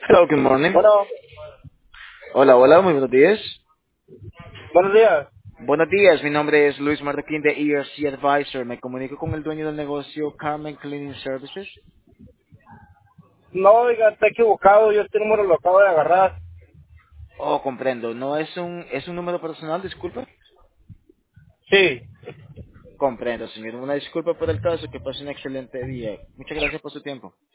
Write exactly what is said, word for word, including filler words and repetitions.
Hello, good morning. Bueno, Hola, hola, muy buenos días. buenos días. Buenos días, mi nombre es Luis Marroquín de E R C Advisor. Me comunico con el dueño del negocio Carmen Cleaning Services. No, oiga, está equivocado. Yo este número lo acabo de agarrar. Oh, comprendo. ¿No es un es un número personal, disculpa? Sí. Comprendo, señor. Una disculpa por el caso. Que pase un excelente día. Muchas gracias por su tiempo.